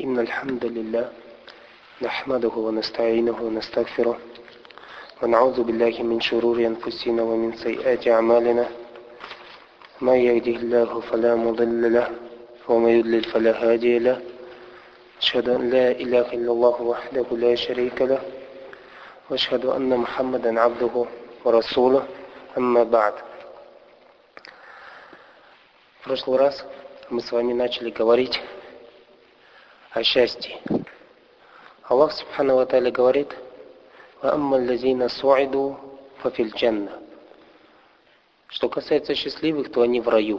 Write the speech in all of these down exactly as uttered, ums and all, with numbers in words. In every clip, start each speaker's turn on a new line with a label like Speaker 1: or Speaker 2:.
Speaker 1: إن الحمد لله نحمده ونستعينه ونستغفره ونعوذ بالله من شرور أنفسنا ومن سيئات أعمالنا ما يهده الله فلا مضل له وما يضلل فلا هادي له أشهد أن لا إله إلا الله وحده لا شريك له وأشهد أن محمدا عبده ورسوله أما بعد. В прошлый раз мы с вами начали говорить о счастье. Аллах Субхану ва Тааля говорит: «Ваамма аллазина суиду фафил джанна». Что касается счастливых, то они в раю.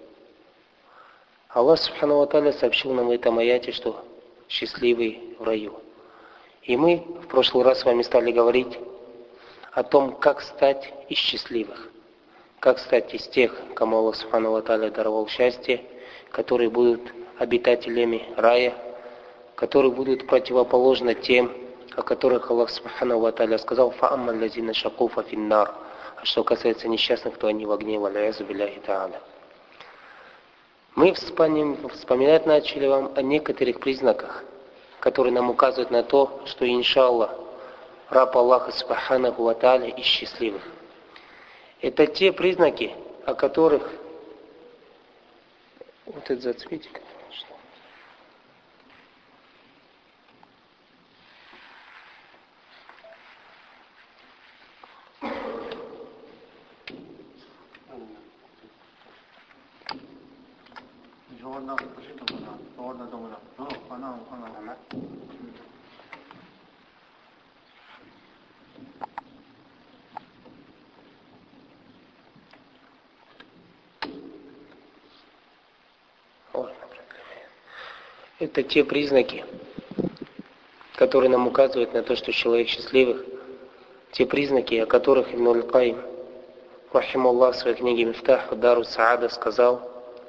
Speaker 1: Аллах Субхану ва Тааля сообщил нам в этом аяте, что счастливые в раю. И мы в прошлый раз с вами стали говорить о том, как стать из счастливых. Как стать из тех, кому Аллах Субхану ва Тааля даровал счастье, которые будут обитателями рая, которые будут противоположны тем, о которых Аллах Субхану ва Тааля сказал: «Фаамма аллазина шаку фафиннар». А что касается несчастных, то они в огне, валяязу билляхи тааля. Мы вспомним, вспоминать начали вам о некоторых признаках, которые нам указывают на то, что, иншаллах, раб Аллаха Субханаху ва Тааля из счастливых. Это те признаки, о которых... Вот это зацветик, конечно. Это те признаки, которые нам указывают на то, что человек счастливых, те признаки, о которых Ибн аль-Кайим, рахималлах, в своей книге Мифтах Дару Саада сказал: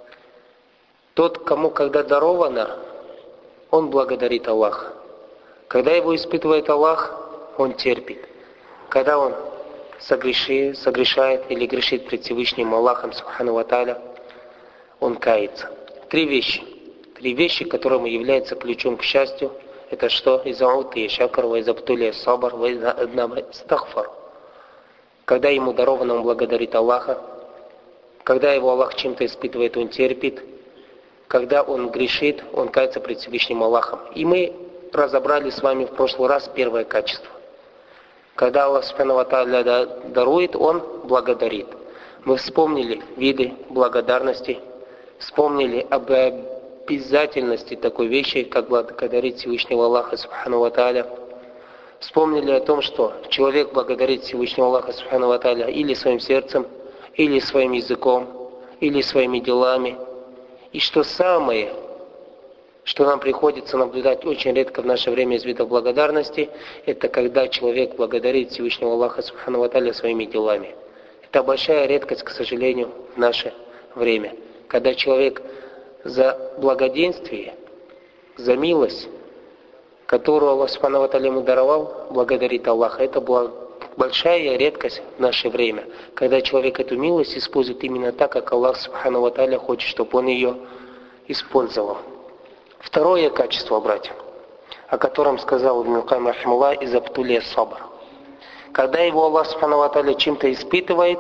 Speaker 1: тот, кому когда даровано, он благодарит Аллаха. Когда его испытывает Аллах, он терпит. Когда он согрешит, согрешает или грешит пред Всевышним Аллахом Субхану ва Тааля, он кается. Три вещи. Три вещи, которые являются ключом к счастью, это что? Изаути шакар, ва изабтулия сабар, ва изаднабра стахфар. Когда ему даровано, он благодарит Аллаха. Когда его Аллах чем-то испытывает, он терпит. Когда он грешит, он кается пред Всевышним Аллахом. И мы разобрали с вами в прошлый раз первое качество. Когда Аллах Субхану ва Тааля дарует, он благодарит. Мы вспомнили виды благодарности, вспомнили об обязательности такой вещи, как благодарить Всевышнего Аллаха Субхану ва Тааля. Вспомнили о том, что человек благодарит Всевышнего Аллаха Субхану ва Тааля или своим сердцем, или своим языком, или своими делами. И что самое, что нам приходится наблюдать очень редко в наше время из видов благодарности, это когда человек благодарит Всевышнего Аллаха Субхану ва Тааля своими делами. Это большая редкость, к сожалению, в наше время. Когда человек за благоденствие, за милость, которую Аллах Субхану ва Тааля ему даровал, благодарит Аллаха. Это была большая редкость в наше время, когда человек эту милость использует именно так, как Аллах Субхану ва Тааля хочет, чтобы он ее использовал. Второе качество, братья, о котором сказал Ибн аль-Кайим рахимахуллах, изабтулия сабр. Когда его Аллах Субхану ва Тааля чем-то испытывает,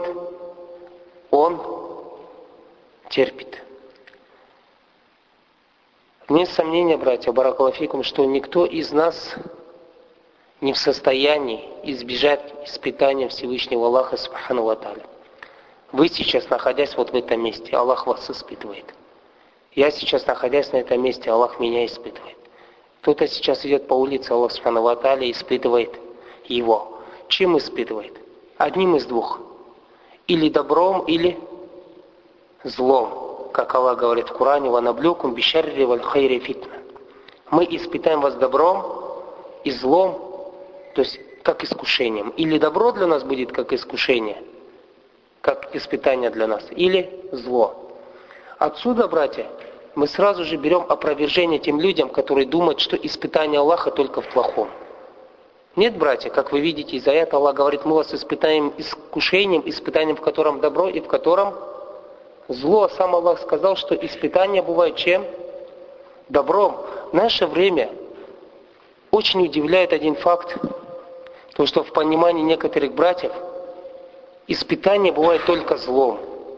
Speaker 1: он терпит. Нет сомнения, братья, баракаллаху фикум, что никто из нас не в состоянии избежать испытания Всевышнего Аллаха Субхану ва Тааля. Вы сейчас, находясь вот в этом месте, Аллах вас испытывает. Я сейчас, находясь на этом месте, Аллах меня испытывает. Кто-то сейчас идет по улице, Аллах Субхану ва Тааля испытывает его. Чем испытывает? Одним из двух. Или добром, или злом. Как Аллах говорит в Коране: «Ванаблюкум бишарри валь хайри фитна». Мы испытаем вас добром и злом, то есть как искушением. Или добро для нас будет как искушение, как испытание для нас, или зло. Отсюда, братья, мы сразу же берем опровержение тем людям, которые думают, что испытание Аллаха только в плохом. Нет, братья, как вы видите, из аята Аллах говорит: мы вас испытаем искушением, испытанием, в котором добро и в котором зло. Сам Аллах сказал, что испытания бывают чем? добром. В наше время очень удивляет один факт, то что в понимании некоторых братьев испытание бывает только злом.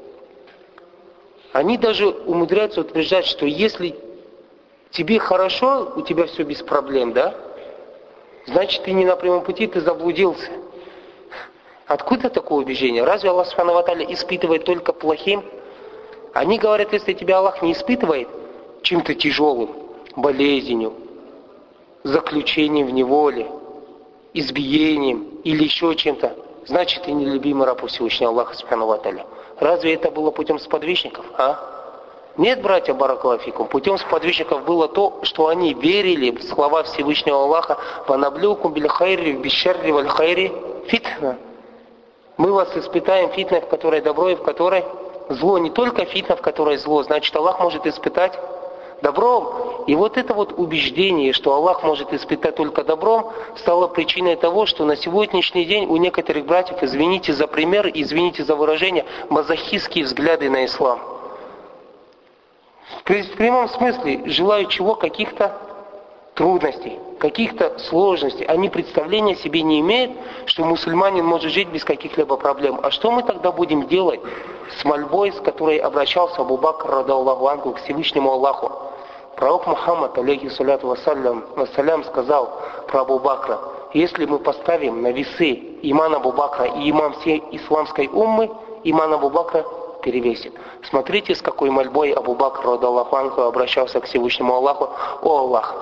Speaker 1: Они даже умудряются утверждать, что если тебе хорошо, у тебя все без проблем, да? Значит, ты не на прямом пути, ты заблудился. Откуда такое убеждение? Разве Аллах Субхану ва Тааля испытывает только плохим? Они говорят, если тебя Аллах не испытывает чем-то тяжелым, болезнью, заключением в неволе, избиением или еще чем-то, значит, ты нелюбимый раб Всевышнего Аллаха Субхану ва Тааля. Разве это было путем сподвижников? А? Нет, братья, баракаллаху фикум, путем сподвижников было то, что они верили в слова Всевышнего Аллаха «Ванаблюкум биль хайри, бишарри валь хайри фитна». Мы вас испытаем фитной, в которой добро и в которой зло. Не только фитна, в которой зло. Значит, Аллах может испытать добром. И вот это вот убеждение, что Аллах может испытать только добром, стало причиной того, что на сегодняшний день у некоторых братьев, извините за пример, извините за выражение, мазохистские взгляды на ислам. В прямом смысле желают чего? Каких-то трудностей, каких-то сложностей. Они представления себе не имеют, что мусульманин может жить без каких-либо проблем. А что мы тогда будем делать с мольбой, с которой обращался Абу Бакр, радаллаху анху, к Всевышнему Аллаху? Пророк Мухаммад, алейхиссаляту вассалям, сказал про Абу Бакра: если мы поставим на весы иман Абу Бакра и иман всей исламской уммы, иман Абу Бакра перевесит. Смотрите, с какой мольбой Абу Бакр, радаллаху анху, обращался к Всевышнему Аллаху: о Аллах,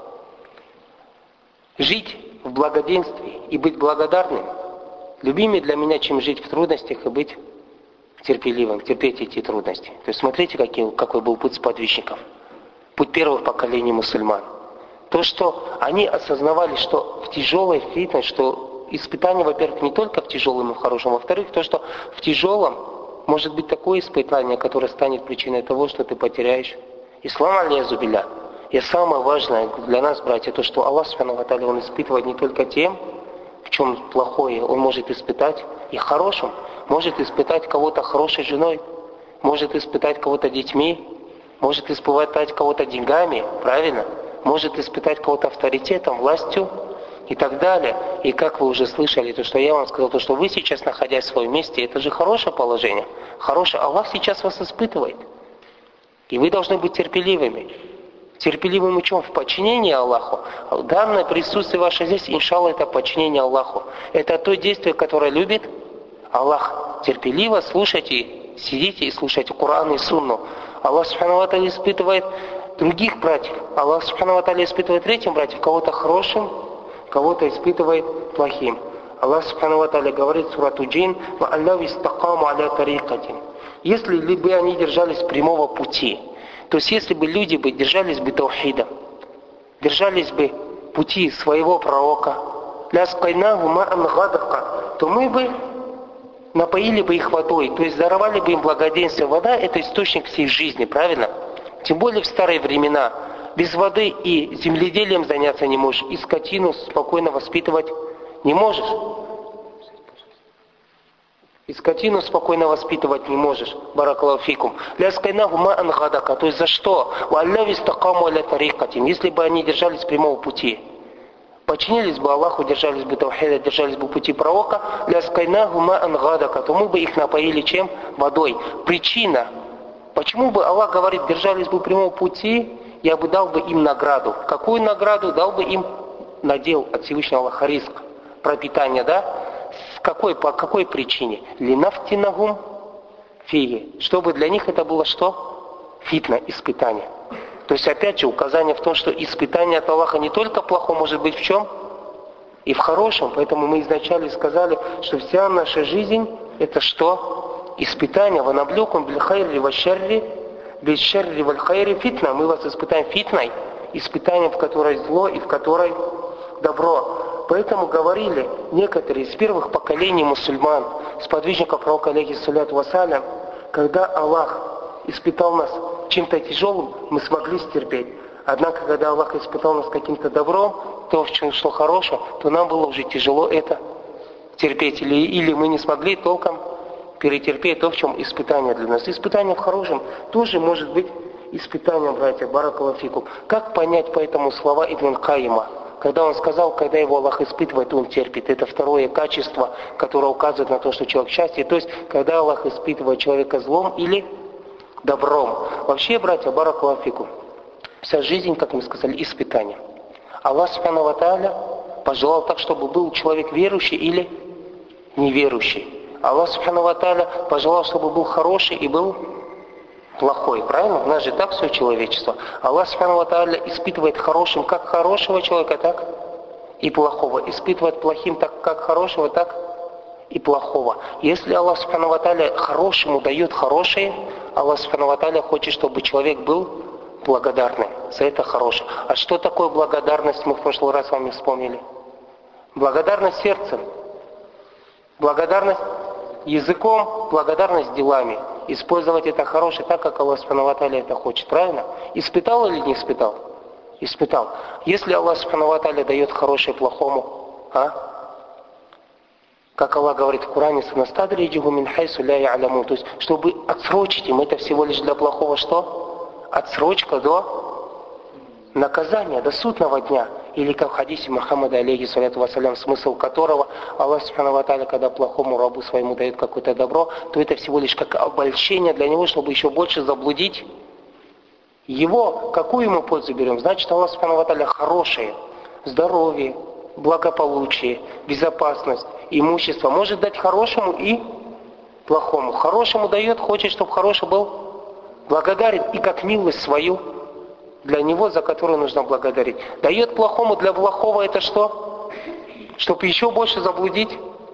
Speaker 1: жить в благоденствии и быть благодарным любимее для меня, чем жить в трудностях и быть терпеливым, терпеть эти трудности. То есть смотрите, какой, какой был путь сподвижников, путь первых поколений мусульман. То, что они осознавали, что в тяжелой фитне, что испытание, во-первых, не только в тяжелом и в хорошем, во-вторых, то, что в тяжелом может быть такое испытание, которое станет причиной того, что ты потеряешь ислам, аль-язу билля. И самое важное для нас, братья, то, что Аллах Субхану ва Тааля, Он испытывает не только тем, в чем плохое, Он может испытать и хорошим. Может испытать кого-то хорошей женой, может испытать кого-то детьми, может испытать кого-то деньгами, правильно? Может испытать кого-то авторитетом, властью и так далее. И как вы уже слышали, то, что я вам сказал, то, что вы сейчас, находясь в своем месте, это же хорошее положение. Хорошее. Аллах сейчас вас испытывает. И вы должны быть терпеливыми. Терпеливым в чем? В подчинении Аллаху. Данное присутствие ваше здесь, иншаллах, это подчинение Аллаху. Это то действие, которое любит Аллах. Терпеливо слушайте, сидите и слушайте Коран и Сунну. Аллах Субхану ва Тааля испытывает других братьев. Аллах Субхану ва Тааля испытывает третьим братьев, кого-то хорошим, кого-то испытывает плохим. Аллах Субхану ва Тааля говорит в сурату Джин: «Ва аллаху истакаму аля тарикатин». Если бы они держались прямого пути, то есть если бы люди бы держались бы таухида, держались бы пути своего пророка, ляскайнаху ма'ан гадака, то мы бы напоили бы их водой, то есть даровали бы им благоденствие. Вода — это источник всей жизни, правильно? Тем более в старые времена. Без воды и земледелием заняться не можешь, и скотину спокойно воспитывать не можешь. И скотину спокойно воспитывать не можешь. Баракаллаху фикум. Ляскайнаху ма'ан гадака. То есть за что? Валлаху истакаму аля тарикатин. Если бы они держались прямого пути, подчинились бы Аллаху, держались бы таухида, держались бы пути пророка, ляскайнаху ма'ан гадака, то мы бы их напоили чем? Водой. Причина. Почему бы Аллах говорит, держались бы прямого пути, я бы дал бы им награду. Какую награду? Дал бы им надел от Всевышнего Аллаха риск, пропитание, да? С какой, по какой причине? Линафтинахум фиги. Чтобы для них это было что? Фитна, испытание. То есть опять же указание в том, что испытание от Аллаха не только плохо может быть в чем? И в хорошем. Поэтому мы изначально сказали, что вся наша жизнь это что? Испытание. Ванаблюкум биль хайри ва шарри, биль шарри валь хайри фитна. Мы вас испытаем фитной, испытанием, в которой зло и в которой добро. Поэтому говорили некоторые из первых поколений мусульман, сподвижников пророка, алейхиссаляту вассалям, когда Аллах испытал нас чем-то тяжелым, мы смогли стерпеть. Однако, когда Аллах испытал нас каким-то добром, то, в чем шло хорошее, то нам было уже тяжело это терпеть. Или, или мы не смогли толком перетерпеть то, в чем испытание для нас. Испытание в хорошем тоже может быть испытание, братья, баракаллаху фикум. Как понять поэтому слова Ибн Кайима, когда он сказал, когда его Аллах испытывает, он терпит. Это второе качество, которое указывает на то, что человек счастье. То есть, когда Аллах испытывает человека злом или добром. Вообще, братья, баракаллаху фикум, вся жизнь, как мы сказали, испытание. Аллах субхану ва тааля пожелал так, чтобы был человек верующий или неверующий. Аллах субхану ва тааля пожелал, чтобы был хороший и был плохой. Правильно? У нас же так все человечество. Аллах субхану ва тааля испытывает хорошим как хорошего человека, так и плохого. Испытывает плохим так как хорошего, так и плохого. Если Аллах субхану ва тааля хорошему дает хорошее, Аллах субхану ва тааля хочет, чтобы человек был благодарным за это хорошее. А что такое благодарность, мы в прошлый раз с вами вспомнили? Благодарность сердцем, благодарность языком, благодарность делами. Использовать это хорошее так, как Аллах субхану ва тааля это хочет. Правильно? Испытал или не испытал? Испытал. Если Аллах субхану ва тааля дает хорошее плохому, а? Как Аллах говорит в Коране, «Санастадриджухум мин хайсу ля я'ламун». То есть, чтобы отсрочить им, это всего лишь для плохого что? Отсрочка до наказания, до судного дня. Или как в хадисе Мухаммада, алейхи саляту вассалям, смысл которого Аллах субхану ва тааля, когда плохому рабу своему дает какое-то добро, то это всего лишь как обольщение для него, чтобы еще больше заблудить его. Какую ему пользу берем? Значит, Аллах субхану ва тааля хорошее, здоровье, благополучие, безопасность, имущество может дать хорошему и плохому. Хорошему дает, хочет, чтобы хороший был благодарен и как милость свою для него, за которую нужно благодарить. Дает плохому для плохого это что? Чтобы еще больше заблудить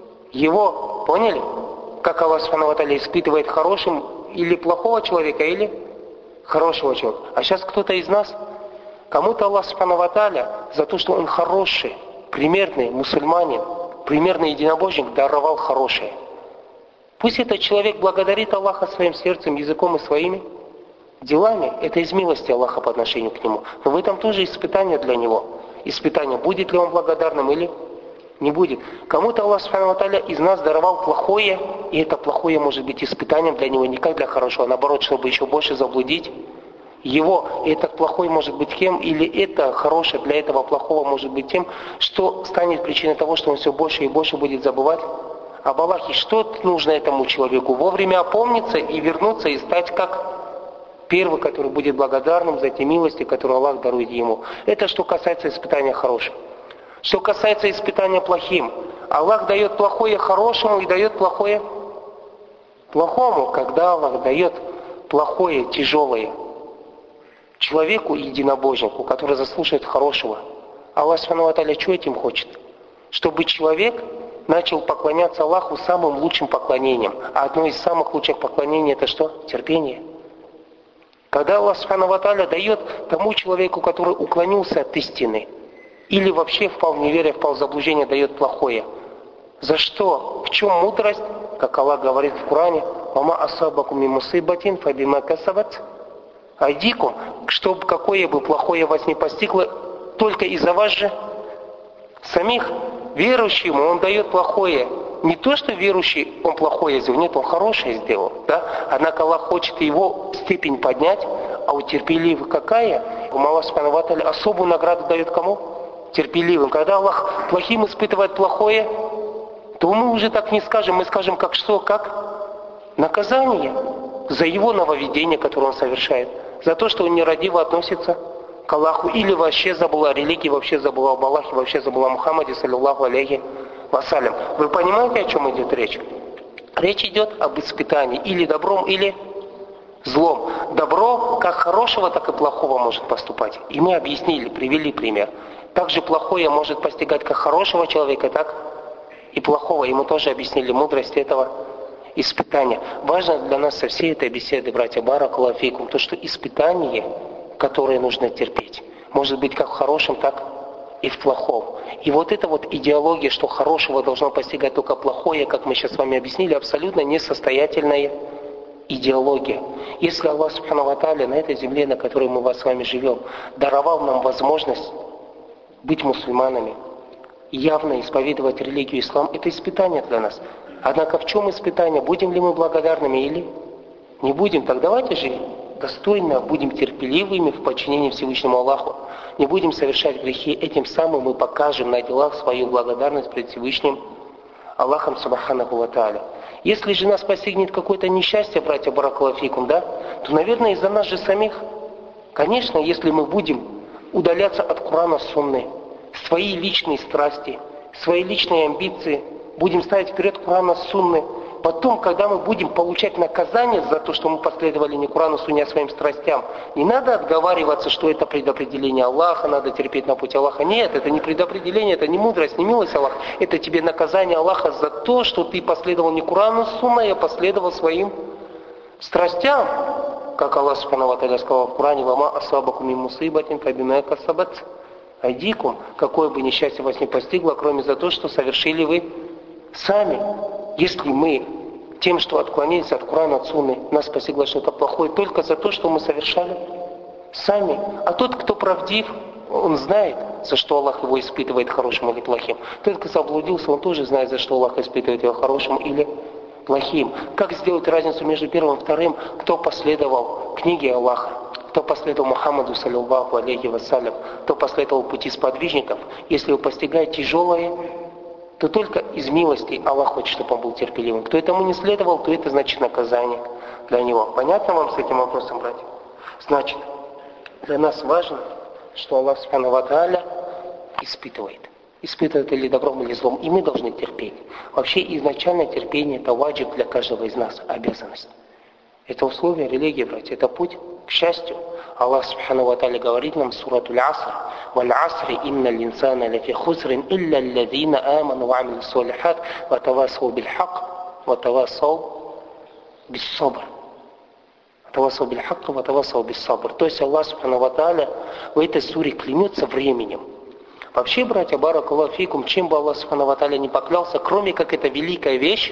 Speaker 1: его. Поняли? Как Аллах субхану ва тааля испытывает хорошим или плохого человека, или хорошего человека. А сейчас кто-то из нас, кому-то Аллах субхану ва тааля за то, что он хороший, примерный мусульманин, примерный единобожник, даровал хорошее. Пусть этот человек благодарит Аллаха своим сердцем, языком и своими делами. Это из милости Аллаха по отношению к нему. Но в этом тоже испытание для него. Испытание, будет ли он благодарным или не будет. Кому-то Аллах субхану ва тааля из нас даровал плохое, и это плохое может быть испытанием для него не как для хорошего, а наоборот, чтобы еще больше заблудить его. И этот плохой может быть кем, или это хорошее для этого плохого может быть тем, что станет причиной того, что он все больше и больше будет забывать об Аллахе. Что нужно этому человеку? Вовремя опомниться и вернуться, и стать как первый, который будет благодарным за те милости, которые Аллах дарует ему. Это что касается испытания хорошим. Что касается испытания плохим, Аллах дает плохое хорошему и дает плохое плохому. Когда Аллах дает плохое, тяжелое человеку, единобожнику, который заслуживает хорошего, Аллах субхану ва тааля что этим хочет? Чтобы человек начал поклоняться Аллаху самым лучшим поклонением. А одно из самых лучших поклонений это что? Терпение. Когда Аллах субхану ва тааля дает тому человеку, который уклонился от истины, или вообще впал в неверие, впал в заблуждение, дает плохое. За что? В чем мудрость? Как Аллах говорит в Коране, «Вама асабакум мин мусибатин фабима касабат айдикум», чтобы какое бы плохое вас не постигло, только из-за вас же самих. Верующему он дает плохое. Не то, что верующий он плохое сделал, нет, он хорошее сделал. Да? Однако Аллах хочет его степень поднять, а у терпеливых какая? Аллах субхану ва тааля особую награду дает кому? Терпеливым. Когда Аллах плохим испытывает плохое, то мы уже так не скажем, мы скажем как что? Как наказание за его нововведение, которое он совершает. За то, что он нерадиво относится к Аллаху, или вообще забыл о религии, вообще забыл об Аллахе, вообще забыл о Мухаммаде, саллиллаху алейхи вассалям. Вы понимаете, о чем идет речь? Речь идет об испытании или добром, или злом. Добро как хорошего, так и плохого может поступать. И мы объяснили, привели пример. Также плохое может постигать как хорошего человека, так и плохого. И мы тоже объяснили мудрость этого испытания. Важно для нас со всей этой беседы, братья, баракаллаху фикум, то, что испытание, которое нужно терпеть, может быть как в хорошем, так и в плохом. И вот эта вот идеология, что хорошего должно постигать только плохое, как мы сейчас с вами объяснили, абсолютно несостоятельная идеология. Если Аллах субхану ва тааля на этой земле, на которой мы с вами живем, даровал нам возможность быть мусульманами, явно исповедовать религию ислам, это испытание для нас. Однако в чем испытание? Будем ли мы благодарными или не будем? Так давайте же достойно будем терпеливыми в подчинении Всевышнему Аллаху, не будем совершать грехи, этим самым мы покажем на делах свою благодарность перед Всевышним Аллахом Субханаху ва Тааля. Если же нас постигнет какое-то несчастье, братья баракаллаху фикум, да, то, наверное, из-за нас же самих. Конечно, если мы будем удаляться от Курана Сунны, свои личные страсти, свои личные амбиции, будем ставить вперед Курана Сунны, потом, когда мы будем получать наказание за то, что мы последовали не Курану Сунне, а своим страстям, не надо отговариваться, что это предопределение Аллаха, надо терпеть на пути Аллаха. Нет, это не предопределение, это не мудрость, не милость Аллаха. Это тебе наказание Аллаха за то, что ты последовал не Курану Сунне, а последовал своим страстям. Как Аллах Субхану ва Тааля сказал в Коране: «Вама асабакум мин мусибатин фабима касабат айдикум». Какое бы несчастье вас не постигло, кроме за то, что совершили вы сами. Если мы тем, что отклонились от Курана, от Сунны, нас постигло что-то плохое только за то, что мы совершали сами. А тот, кто правдив, он знает, за что Аллах его испытывает, хорошим или плохим. Тот, кто заблудился, он тоже знает, за что Аллах испытывает его, хорошим или плохим. Как сделать разницу между первым и вторым? Кто последовал книге Аллаха, кто последовал Мухаммаду, саллаллаху алейхи вассалям, кто последовал пути сподвижников. Если вы постигаете тяжелое, то только из милости Аллах хочет, чтобы он был терпеливым. Кто этому не следовал, то это значит наказание для него. Понятно вам с этим вопросом, братья? Значит, для нас важно, что Аллах Субхану ва Тааля испытывает. Испытывает или добром, или злом. И мы должны терпеть. Вообще изначально терпение — это ваджиб для каждого из нас, обязанность. Это условие религии, братья, это путь к счастью. Аллах Субхану ва Тааля говорит нам в сурату Аль-Аср: «Валь асри инна линсана лафи хусрин илля аллазина аману ва амилу солихат ва тавасау биль хак ва тавасау бис сабр». Тавасау биль хак ва тавасау бис сабр. То есть Аллах Субхану ва Тааля в этой суре клянется временем. Вообще, братья, баракаллаху фикум, чем бы Аллах Субхану ва Тааля не поклялся, кроме как это великая вещь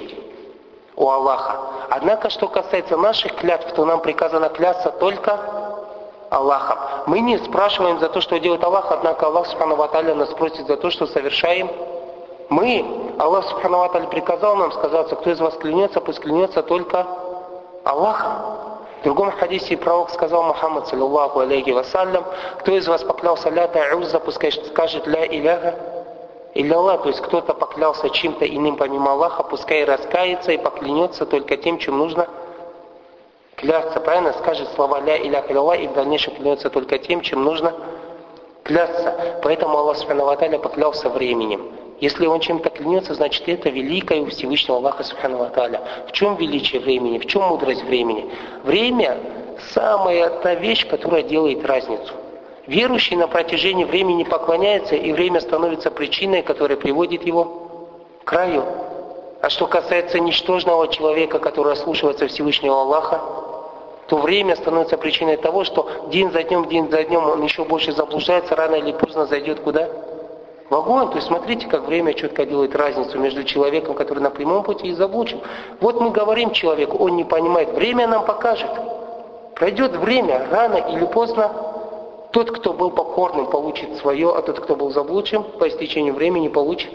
Speaker 1: у Аллаха. Однако, что касается наших клятв, то нам приказано клясться только Аллахом. Мы не спрашиваем за то, что делает Аллах, однако Аллах Субхану ва Тааля нас просит за то, что совершаем мы. Аллах Субхану ва Тааля приказал нам сказаться: кто из вас клянется, пусть клянется только Аллахом. В другом хадисе пророк сказал Мухаммад, саллаллаху алейхи вассалям: кто из вас поклялся ля та'узза, пускай скажет ля иляха илля Аллах. То есть кто-то поклялся чем-то иным помимо Аллаха, пускай раскается и поклянется только тем, чем нужно клясться. Правильно? Скажет слова ля иляха илля Аллах и в дальнейшем клянется только тем, чем нужно клясться. Поэтому Аллах Субхану ва Тааля поклялся временем. Если он чем-то клянется, значит это великое у Всевышнего Аллаха Субхану ва Тааля. В чем величие времени? В чем мудрость времени? Время – самая та вещь, которая делает разницу. Верующий на протяжении времени поклоняется, и время становится причиной, которая приводит его к краю. А что касается ничтожного человека, который ослушивается Всевышнего Аллаха, то время становится причиной того, что день за днем, день за днем он еще больше заблуждается, рано или поздно зайдет куда? В огонь. То есть смотрите, как время четко делает разницу между человеком, который на прямом пути, и заблудшим. Вот мы говорим человеку, он не понимает, время нам покажет. Пройдет время, рано или поздно, тот, кто был покорным, получит свое, а тот, кто был заблудшим, по истечению времени получит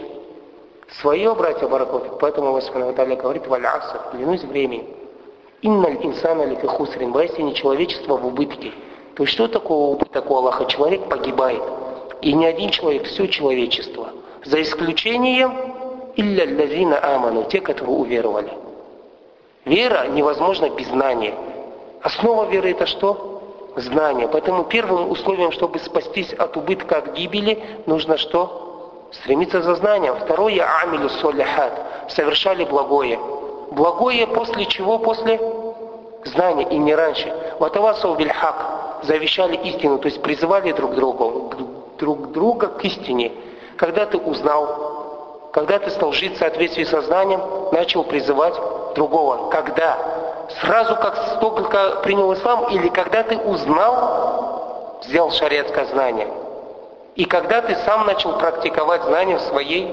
Speaker 1: свое, братья баракаллаху. Поэтому Аллах Субхану ва Тааля говорит: «Валь аср», клянусь временем. «Инналь инсана лафи хусрин», воистине человечество в убытке. То есть что такое убыток у Аллаха? Человек погибает. И не один человек, все человечество. За исключением илля аллазина аману, те, которые уверовали. Вера невозможна без знания. Основа веры — это что? Знание. Поэтому первым условием, чтобы спастись от убытка, от гибели, нужно что? Стремиться за знанием. Второе — амилю солихат, совершали благое. Благое после чего? После знания, и не раньше. Ватавасау биль хак, завещали истину, то есть призывали друг друга, друг друга к истине. Когда ты узнал, когда ты стал жить в соответствии со знанием, начал призывать другого. Когда? Сразу как только принял ислам, или когда ты узнал, взял шариатское знание, и когда ты сам начал практиковать знания в своей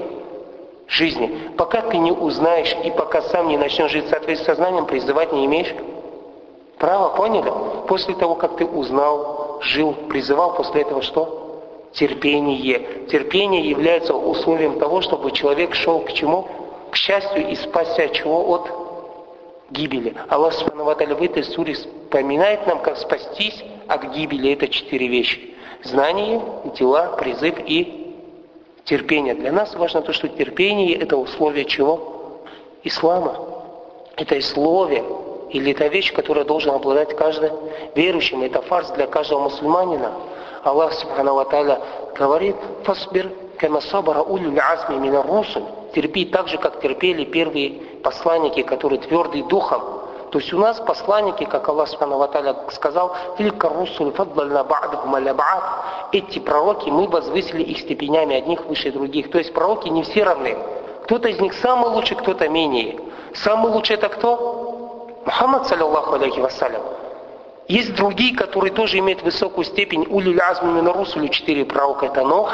Speaker 1: жизни. Пока ты не узнаешь и пока сам не начнешь жить в соответствии со знанием, призывать не имеешь права, поняли? После того, как ты узнал, жил, призывал, после этого что? Терпение. Терпение является условием того, чтобы человек шел к чему? К счастью и спасся от чего? От гибели. Аллах Субхану ва Тааля в этой суре вспоминает нам, как спастись от гибели. Это четыре вещи. Знание, дела, призыв и терпение. Для нас важно то, что терпение – это условие чего? Ислама. Это условие или это вещь, которая должен обладать каждый верующим. Это фарз для каждого мусульманина. Аллах Субхану ва Тааля говорит: «Фасбир кама сабара улюл азми мина русуль». Терпи так же, как терпели первые посланники, которые твердые духом. То есть у нас посланники, как Аллах Субхану ва Тааля сказал, «Тилька русуль фаддальна ба'дахум аля ба'д». Эти пророки мы возвысили их степенями, одних выше других. То есть пророки не все равны. Кто-то из них самый лучший, кто-то менее. Самый лучший это кто? Мухаммад, саллаллаху алейхи вассалям. Есть другие, которые тоже имеют высокую степень. Улюл азми мина русуль, четыре пророка. Это Нох,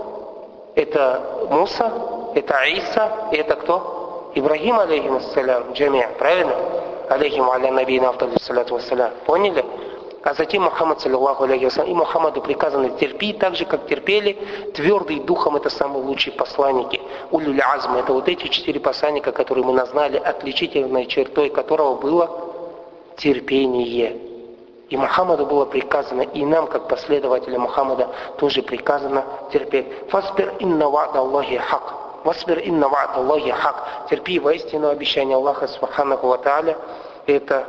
Speaker 1: это Муса, это Иса, и это кто? Ибрахим, алейхим ассалям, джамиа, правильно? Алейхим аля набийна афталю саляту вассалям. Поняли? А затем Мухаммад, саллаллаху алейхи вассалям, и Мухаммаду приказано терпи, так же, как терпели твердый духом, это самые лучшие посланники. Улюл азм, это вот эти четыре посланника, которые мы назнали, отличительной чертой которого было терпение. И Мухаммаду было приказано, и нам, как последователям Мухаммада, тоже приказано терпеть. «Фасбир инна ва'да Аллахи хак». «Фасбир инна ва'да Аллахи хак». Терпи, воистину обещание Аллаха Субханаху ва Тааля – это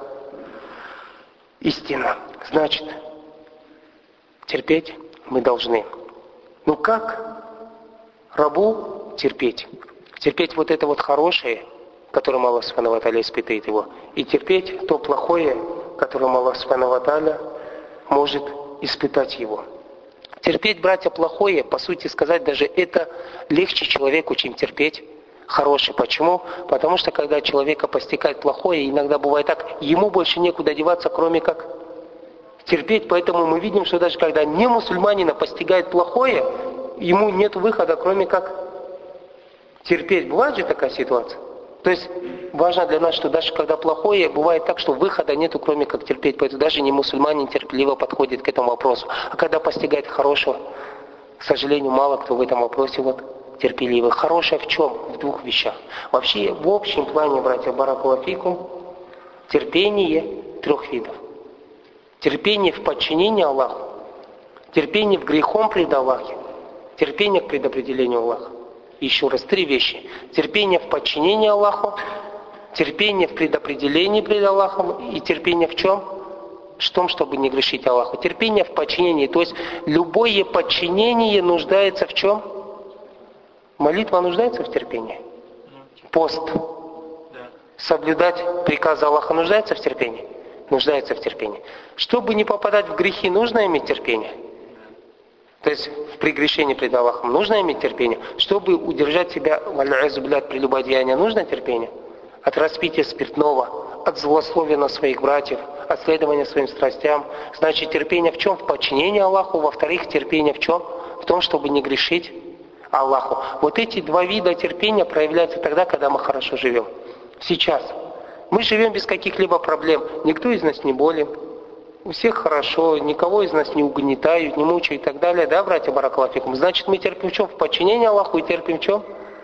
Speaker 1: истина. Значит, терпеть мы должны. Ну как рабу терпеть? Терпеть вот это вот хорошее, которым Аллах Субханаху ва Тааля испытывает его, и терпеть то плохое, которым Аллах Субхану ва Тааля может испытать его. Терпеть, братья, плохое, по сути сказать, даже это легче человеку, чем терпеть хорошее. Почему? Потому что когда человека постигает плохое, иногда бывает так, ему больше некуда деваться, кроме как терпеть. Поэтому мы видим, что даже когда не мусульманина постигает плохое, ему нет выхода, кроме как терпеть. Бывает же такая ситуация? То есть важно для нас, что даже когда плохое, бывает так, что выхода нету, кроме как терпеть. Поэтому даже не мусульманин терпеливо подходит к этому вопросу. А когда постигает хорошего, к сожалению, мало кто в этом вопросе вот терпеливый. Хорошее в чем? В двух вещах. Вообще, в общем плане, братья, баракаллаху фикум, терпение трех видов. Терпение в подчинении Аллаху, терпение в грехом пред Аллахом, терпение к предопределению Аллаха. Еще раз, три вещи. Терпение в подчинении Аллаху, терпение в предопределении пред Аллахом и терпение в чем? В том, чтобы не грешить Аллаху. Терпение в подчинении. То есть любое подчинение нуждается в чем? Молитва нуждается в терпении. Пост. Соблюдать приказы Аллаха нуждается в терпении? Нуждается в терпении. Чтобы не попадать в грехи, нужно иметь терпение. То есть в прегрешении пред Аллахом нужно иметь терпение. Чтобы удержать себя от прелюбодеяния, нужно терпение. От распития спиртного, от злословия на своих братьев, от следования своим страстям. Значит, терпение в чем? В подчинении Аллаху. Во-вторых, терпение в чем? В том, чтобы не грешить Аллаху. Вот эти два вида терпения проявляются тогда, когда мы хорошо живем. Сейчас. Мы живем без каких-либо проблем. Никто из нас не болен. У всех хорошо, никого из нас не угнетают, не мучают и так далее. Да, братья, баракаллаху фикум? Значит, мы терпим в чем? В подчинении Аллаху и терпим в чем?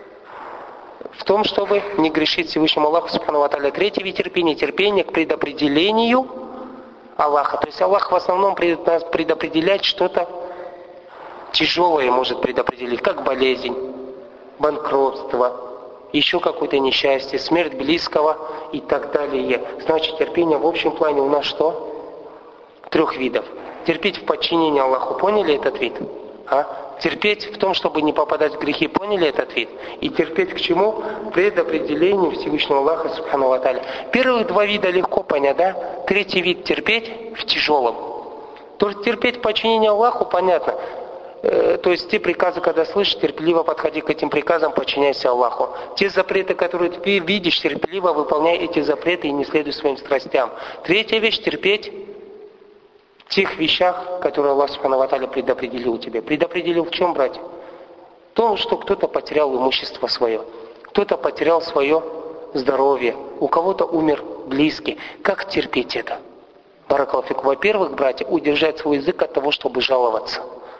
Speaker 1: В том, чтобы не грешить Всевышнему Аллаху Субхану ва Тааля. Третий вид терпения – терпение к предопределению Аллаха. То есть Аллах в основном предопределяет что-то тяжелое, может предопределить, как болезнь, банкротство, еще какое-то несчастье, смерть близкого и так далее. Значит, терпение в общем плане у нас что? Трех видов. Терпеть в подчинении Аллаху, поняли этот вид? А? Терпеть в том, чтобы не попадать в грехи, поняли этот вид? И терпеть к чему? Предопределению Всевышнего Аллаха Субхану ва Тааля. Первые два вида легко понять, да? Третий вид терпеть в тяжелом. То есть терпеть в подчинении Аллаху, понятно. Э, то есть те приказы, когда слышишь, терпеливо подходи к этим приказам, подчиняйся Аллаху. Те запреты, которые ты видишь, терпеливо выполняй эти запреты и не следуй своим страстям. Третья вещь – терпеть в тех вещах, которые Аллах Субхану ва Тааля предопределил тебе. Предопределил в чем, братья? В том, что кто-то потерял имущество свое, кто-то потерял свое здоровье, у кого-то умер близкий. Как терпеть это? Баракаллаху фикум. Во-первых, братья, удержать свой язык от того, чтобы жаловаться.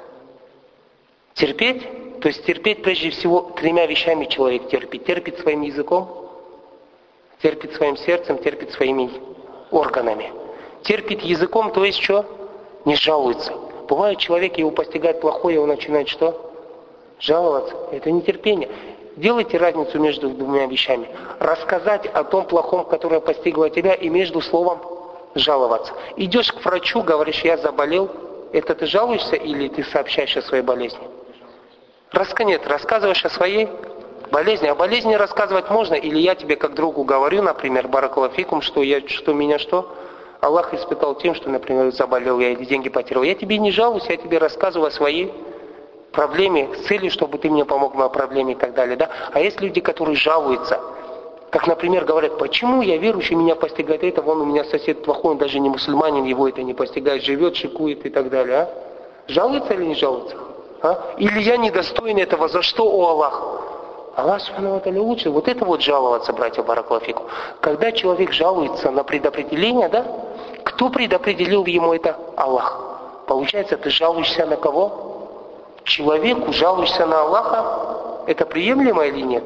Speaker 1: Терпеть, то есть терпеть прежде всего тремя вещами человек терпит. Терпит своим языком, Терпит своим сердцем, терпит своими органами. Терпит языком, то есть что? Не жалуется. Бывает, человек, его постигает плохое, он начинает что? Жаловаться. Это не терпение. Делайте разницу между двумя вещами. Рассказать о том плохом, которое постигло тебя, и между словом жаловаться. Идешь к врачу, говоришь, я заболел. Это ты жалуешься или ты сообщаешь о своей болезни? Раска нет, рассказываешь о своей болезни. О болезни рассказывать можно, или я тебе как другу говорю, например, баракаллаху фикум, что, я, что меня что? Аллах испытал тем, что, например, заболел я или деньги потерял. Я тебе не жалуюсь, я тебе рассказываю о своей проблеме с целью, чтобы ты мне помог в моей проблеме и так далее. Да? А есть люди, которые жалуются, как, например, говорят, почему я верующий, меня постигает это, вон у меня сосед плохой, он даже не мусульманин, его это не постигает, живет, шикует и так далее. А? Жалуется или не жалуется? А? Или я недостоин этого, за что, о Аллах? Аллах субхану ва тааля лучше. Вот это вот жаловаться, братья баракаллаху фикум. Когда человек жалуется на предопределение, да? Кто предопределил ему это? Аллах. Получается, ты жалуешься на кого? Человеку, жалуешься на Аллаха. Это приемлемо или нет?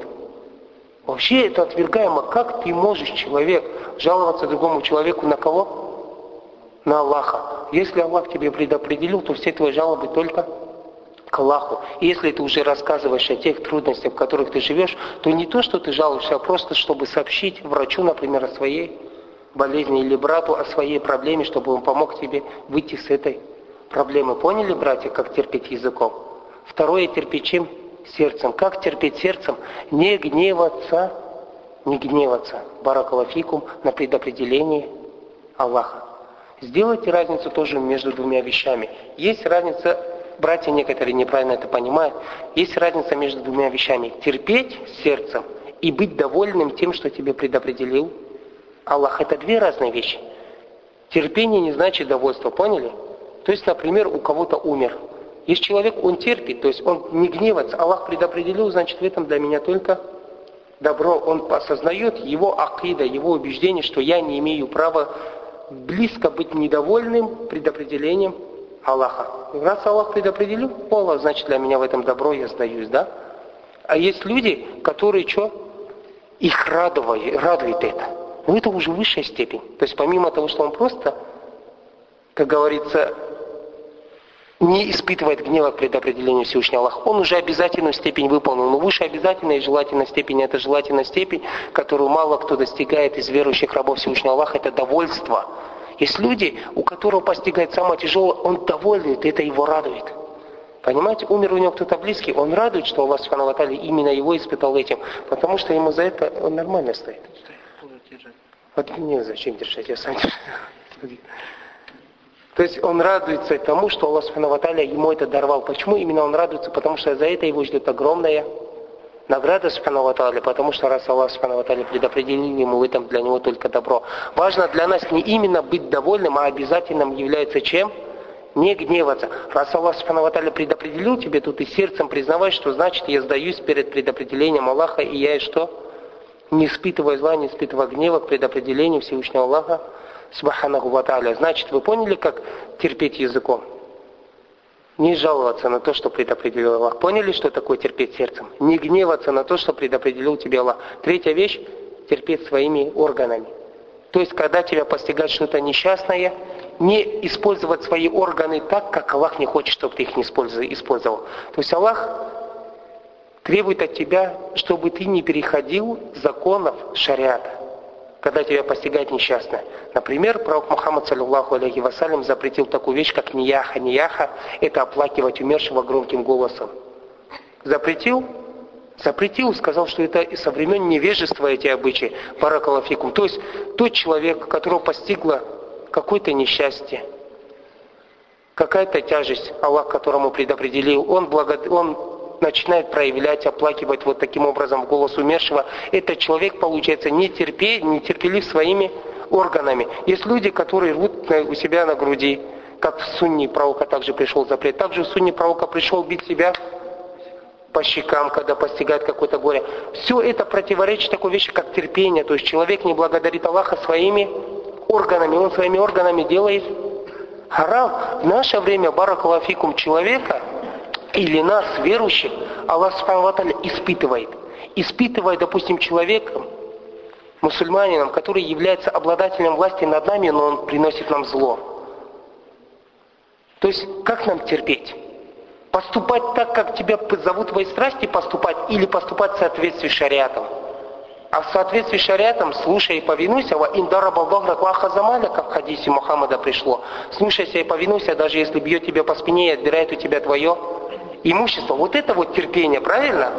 Speaker 1: Вообще это отвергаемо. Как ты можешь, человек, жаловаться другому человеку на кого? На Аллаха. Если Аллах тебе предопределил, то все твои жалобы только к Аллаху. И если ты уже рассказываешь о тех трудностях, в которых ты живешь, то не то, что ты жалуешься, а просто, чтобы сообщить врачу, например, о своей болезни или брату о своей проблеме, чтобы он помог тебе выйти с этой проблемы. Поняли, братья, как терпеть языком? Второе, терпеть чем? Сердцем. Как терпеть сердцем? Не гневаться, не гневаться, баракаллаху фикум, на предопределение Аллаха. Сделайте разницу тоже между двумя вещами. Есть разница, братья некоторые неправильно это понимают, есть разница между двумя вещами. Терпеть сердцем и быть довольным тем, что тебе предопределил Аллах. Это две разные вещи. Терпение не значит довольство, поняли? То есть, например, у кого-то умер. Есть человек, он терпит, то есть он не гневается. Аллах предопределил, значит, в этом для меня только добро. Он осознает его акида, его убеждение, что я не имею права близко быть недовольным предопределением Аллаха. Раз Аллах предопределил, Аллах, значит, для меня в этом добро, я сдаюсь, да? А есть люди, которые что? Их радует, радует это. Но это уже высшая степень. То есть помимо того, что он просто, как говорится, не испытывает гнева к предопределению Всевышнего Аллаха, он уже обязательную степень выполнил. Но выше обязательная и желательная степень, это желательная степень, которую мало кто достигает из верующих рабов Всевышнего Аллаха, это довольство. Есть люди, у которых постигает самое тяжелое, он довольный, и это его радует. Понимаете, умер у него кто-то близкий, он радует, что Аллах субхану ва тааля именно его испытал этим, потому что ему за это он нормально стоит. Вот мне зачем держать, я сам держу. То есть он радуется тому, что Аллах субхану ва тааля ему это даровал. Почему именно он радуется? Потому что за это его ждет огромная награда субхану ва тааля, потому что раз Аллах субхану ва тааля предопределил ему в этом для него только добро. Важно для нас не именно быть довольным, а обязательным является чем? Не гневаться. Раз Аллах субхану ва тааля предопределил тебе, то ты сердцем признавай, что значит я сдаюсь перед предопределением Аллаха, и я что? Не испытывая зла, не испытывая гнева к предопределению Всевышнего Аллаха субханаху ва тааля. Значит, вы поняли, как терпеть языком? Не жаловаться на то, что предопределил Аллах. Поняли, что такое терпеть сердцем? Не гневаться на то, что предопределил тебе Аллах. Третья вещь – терпеть своими органами. То есть, когда тебя постигает что-то несчастное, не использовать свои органы так, как Аллах не хочет, чтобы ты их не использовал. То есть, Аллах требует от тебя, чтобы ты не переходил законов шариата, когда тебя постигает несчастное. Например, пророк Мухаммад, саллиллаху алейхи вассалям, запретил такую вещь, как нияха. Нияха – это оплакивать умершего громким голосом. Запретил? Запретил, сказал, что это со времен невежества эти обычаи. Баракаллаху фикум. То есть тот человек, которого постигло какое-то несчастье, какая-то тяжесть, Аллах которому предопределил, он, благод... он начинает проявлять, оплакивать вот таким образом в голос умершего. Этот человек, получается, не терпе... нетерпелив своими органами. Есть люди, которые рвут у себя на груди, как в сунне пророка также пришел запрет. Также в сунне пророка пришел бить себя по щекам, когда постигает какое-то горе. Все это противоречит такой вещи, как терпение. То есть человек не благодарит Аллаха своими органами. Он своими органами делает харам. В наше время, баракаллаху фикум, человека или нас, верующих, Аллах субхану ва тааля испытывает. Испытывает, допустим, человеком мусульманином, который является обладателем власти над нами, но он приносит нам зло. То есть, как нам терпеть? Поступать так, как тебя зовут твои страсти поступать, или поступать в соответствии с шариатом? А в соответствии с шариатом слушай и повинуйся, ва индараба ваграт лахазамаля, как в хадисе Мухаммада пришло. Слушайся и повинуйся, даже если бьет тебя по спине и отбирает у тебя твое имущество. Вот это вот терпение, правильно?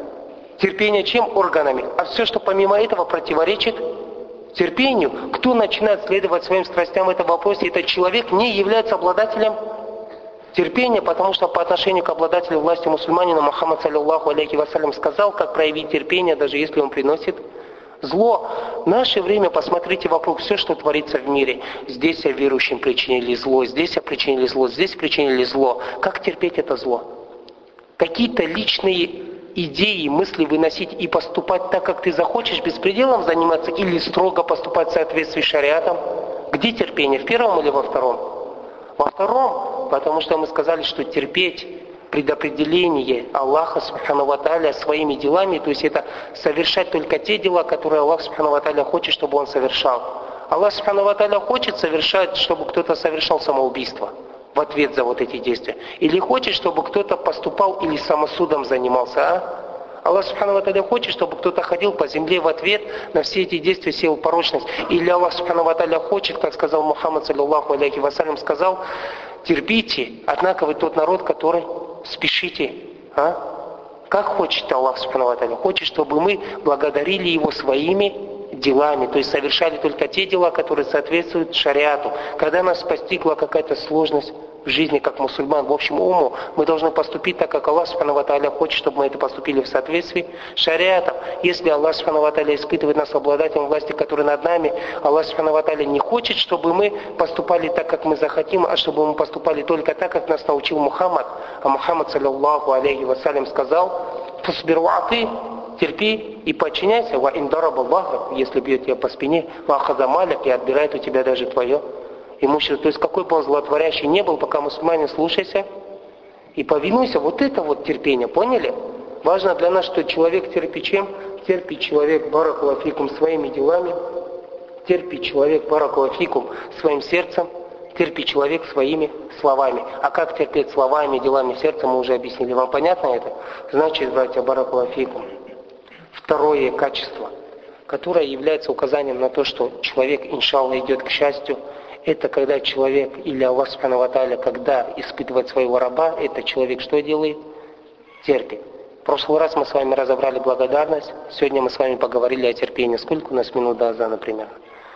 Speaker 1: Терпение чем? Органами. А все, что помимо этого противоречит терпению, кто начинает следовать своим страстям в этом вопросе, этот человек не является обладателем терпения, потому что по отношению к обладателю власти мусульманина Мухаммад саллиллаху алейхи вассалям сказал, как проявить терпение, даже если он приносит зло. В наше время посмотрите вокруг все, что творится в мире. Здесь верующим причинили зло, здесь причинили зло, здесь причинили зло. Как терпеть это зло? Какие-то личные идеи, мысли выносить и поступать так, как ты захочешь, беспределом заниматься или строго поступать в соответствии с шариатом? Где терпение? В первом или во втором? Во втором, потому что мы сказали, что терпеть предопределение Аллаха Субхану ва Тааля своими делами, то есть это совершать только те дела, которые Аллах Субхану ва Тааля хочет, чтобы он совершал. Аллах Субхану ва Тааля хочет совершать, чтобы кто-то совершал самоубийство в ответ за вот эти действия. Или хочет, чтобы кто-то поступал или самосудом занимался, а? Аллах Субхану ва Тааля хочет, чтобы кто-то ходил по земле в ответ на все эти действия, сеял порочность. Или Аллах Субхану ва Тааля хочет, как сказал Мухаммад саллиллаху алейхи вассалям, сказал, терпите, однако вы тот народ, который спешите. А? Как хочет Аллах Субхану ва Тааля? Хочет, чтобы мы благодарили Его своими делами, то есть совершали только те дела, которые соответствуют шариату. Когда нас постигла какая-то сложность в жизни, как мусульман, в общем уму, мы должны поступить так, как Аллах Субхану ва Тааля хочет, чтобы мы это поступили в соответствии с шариатом. Если Аллах Субхану ва Тааля испытывает нас обладателем власти, который над нами, Аллах Субхану ва Тааля не хочет, чтобы мы поступали так, как мы захотим, а чтобы мы поступали только так, как нас научил Мухаммад. А Мухаммад, саллиллаху алейхи вассалям, сказал, «Фасбир ва ати», терпи и подчиняйся, ва индараба ваграт, если бьет тебя по спине, ва ахазамаляк, и отбирает у тебя даже твое имущество. То есть какой бы он злотворящий не был, пока мусульманин, слушайся и повинуйся. Вот это вот терпение, поняли? Важно для нас, что человек терпит чем? Терпит человек баракаллаху фикум своими делами, терпит человек баракаллаху фикум своим сердцем, терпит человек своими словами. А как терпеть словами, делами, сердцем, мы уже объяснили. Вам понятно это? Значит, братья, баракаллаху фикум. Второе качество, которое является указанием на то, что человек, иншаллах, идет к счастью, это когда человек, или Аллах Субхану ва Тааля, когда испытывает своего раба, это человек что делает? Терпит. В прошлый раз мы с вами разобрали благодарность, сегодня мы с вами поговорили о терпении. Сколько у нас минут до азана примерно?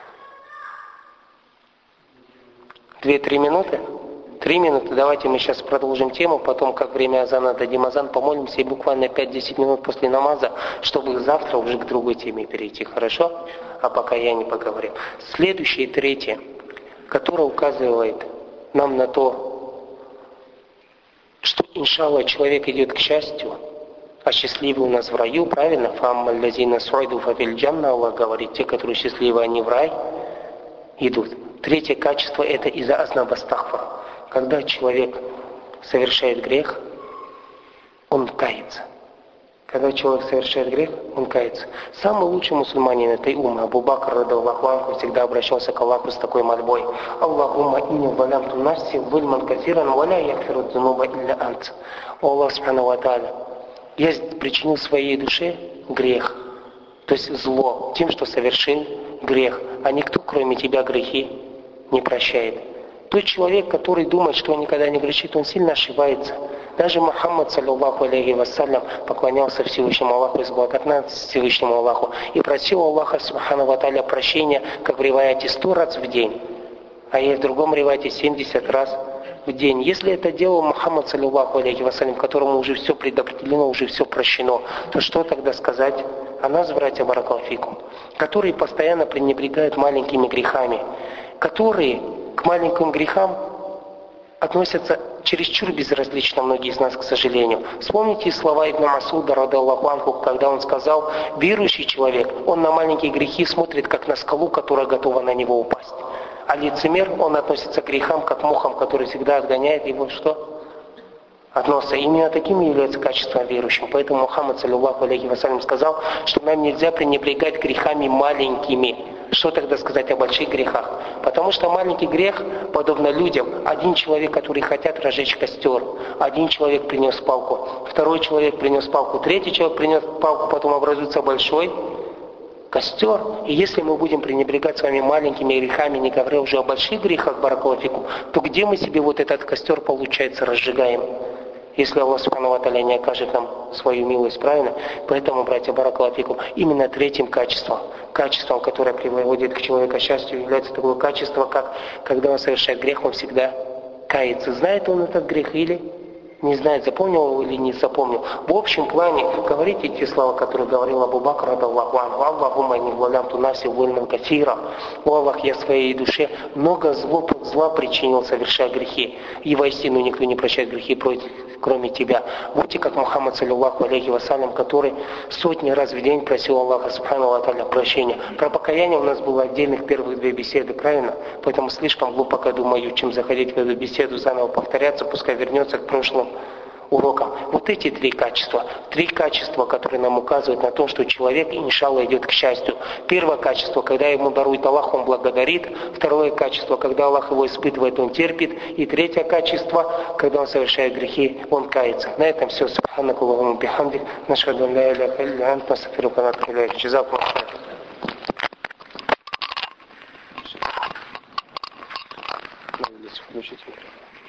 Speaker 1: Две-три минуты? Три минуты. Давайте мы сейчас продолжим тему, потом, как время азана, дадим азан, помолимся и буквально пять-десять минут после намаза, чтобы завтра уже к другой теме перейти. Хорошо? А пока я не поговорил. Следующее, третье, которое указывает нам на то, что, иншаллах, человек идет к счастью, а счастливый у нас в раю, правильно? «Фамма лазина суайду фафиль джанна», Аллах говорит, те, которые счастливы, они в рай идут. Третье качество – это из-за азнабастахфар. Когда человек совершает грех, он кается. Когда человек совершает грех, он кается. Самый лучший мусульманин этой уммы, Абу Бакр, радаллаху анху, всегда обращался к Аллаху с такой мольбой. Аллахумма инни валямту нафси вульман касиран валя якфиру дзунуба илля ант. О Аллах Субхану ва Тааля, я причинил своей душе грех, то есть зло, тем, что совершил грех, а никто, кроме тебя, грехи не прощает. Тот человек, который думает, что он никогда не грешит, он сильно ошибается. Даже Мухаммад, саллиллаху алейхи вассалям, поклонялся Всевышнему Аллаху из благодарности Всевышнему Аллаху и просил Аллаха Субхану ва Тааля прощения, как в риваяте, сто раз в день, а и в другом риваяте семьдесят раз в день. Если это делал Мухаммад, саллиллаху алейхи вассалям, которому уже все предопределено, уже все прощено, то что тогда сказать о нас, братья, баракаллаху фикум, которые постоянно пренебрегают маленькими грехами, которые к маленьким грехам относятся чересчур безразлично многие из нас, к сожалению. Вспомните слова Ибн Масуда, радаллаху анху, когда он сказал, верующий человек, он на маленькие грехи смотрит, как на скалу, которая готова на него упасть. А лицемер, он относится к грехам, как к мухам, которые всегда отгоняют его что? относятся. Именно таким является качеством верующим. Поэтому Мухаммад, саллиллаху алейхи вассалям, сказал, что нам нельзя пренебрегать грехами маленькими. Что тогда сказать о больших грехах? Потому что маленький грех, подобно людям, один человек, который хотят разжечь костер, один человек принес палку, второй человек принес палку, третий человек принес палку, потом образуется большой костер. И если мы будем пренебрегать с вами маленькими грехами, не говоря уже о больших грехах, баракаллаху фикум, то где мы себе вот этот костер, получается, разжигаем? Если Аллах Субхану ва Тааля не окажет нам свою милость, правильно? Поэтому, братья, баракаллаху фикум, именно третьим качеством, качеством, которое приводит к человеку счастью, является такое качество, как когда он совершает грех, он всегда кается. Знает он этот грех или не знает, запомнил его или не запомнил. В общем плане говорите те слова, которые говорил Абу Бакр, радаллаху анху: Аллахумма инни валямту нафси вульман кафира. О Аллах, я своей душе много зло, зла причинил, совершая грехи. И воистину никто не прощает грехи против, кроме тебя. Будьте как Мухаммад, саллиллаху алейхи вассалям, который сотни раз в день просил Аллаха Субхану ва Тааля прощения. Про покаяние у нас было отдельных первых две беседы, правильно? Поэтому слишком глубоко думаю, чем заходить в эту беседу, заново повторяться, пускай вернется к прошлым урокам. Вот эти три качества. Три качества, которые нам указывают на то, что человек, иншалла, идет к счастью. Первое качество, когда ему дарует Аллах, он благодарит. Второе качество, когда Аллах его испытывает, он терпит. И третье качество, когда он совершает грехи, он кается. На этом все. Субханаку Аллахумма бихамдик. Нашхаду ан ла иляха илля анта, настагфирука ва натубу илейк. Джазакумуллаху хайран. Включите микрофон.